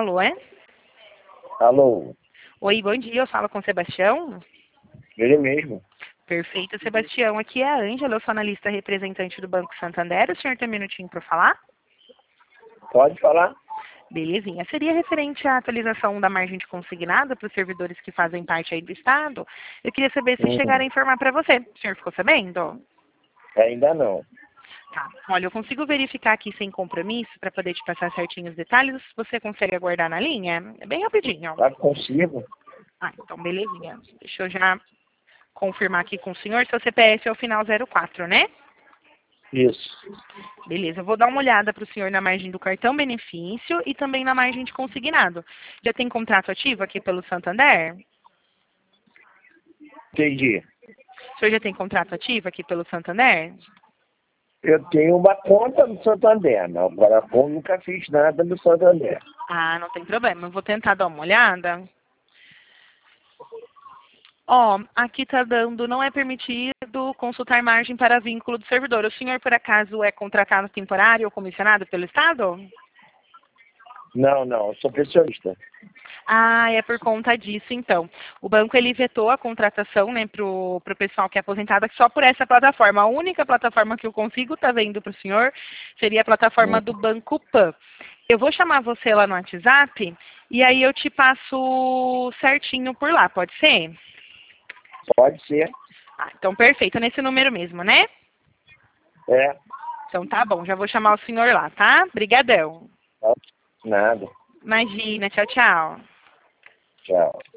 Alô, é? Alô, Oi, bom dia, eu falo com o Sebastião. ele mesmo. Perfeito, Sebastião. Aqui é a Ângela, eu sou analista representante do Banco Santander. O senhor tem um minutinho para falar? Pode falar? Belezinha. Seria referente à atualização da margem de consignado para os servidores que fazem parte aí do Estado. Eu queria saber se chegaram a informar para você. O senhor ficou sabendo? Ainda não. Tá. Olha, eu consigo verificar aqui sem compromisso para poder te passar certinho os detalhes. Você consegue aguardar na linha? É bem rapidinho. Tá consigo? Ah, então belezinha. Deixa eu já confirmar aqui com o senhor. Seu CPF é o final 04, né? Isso. Beleza, eu vou dar uma olhada para o senhor na margem do cartão benefício e também na margem de consignado. Já tem contrato ativo aqui pelo Santander? Entendi. O senhor já tem contrato ativo aqui pelo Santander? Eu tenho uma conta no Santander, não. Agora eu nunca fiz nada no Santander. Ah, não tem problema. Eu vou tentar dar uma olhada. Ó, aqui tá dando, não é permitido consultar margem para vínculo do servidor. O senhor, por acaso, é contratado temporário ou comissionado pelo Estado? Não, eu sou pensionista. Ah, é por conta disso, então. O banco, ele vetou a contratação, né, pro pessoal que é aposentado só por essa plataforma. A única plataforma que eu consigo estar vendo para o senhor seria a plataforma do Banco Pan. Eu vou chamar você lá no WhatsApp e aí eu te passo certinho por lá, pode ser? Pode ser. Ah, então perfeito, é nesse número mesmo, né? É. Então tá bom, já vou chamar o senhor lá, tá? Brigadão. Nada. Imagina, tchau, tchau. Tchau.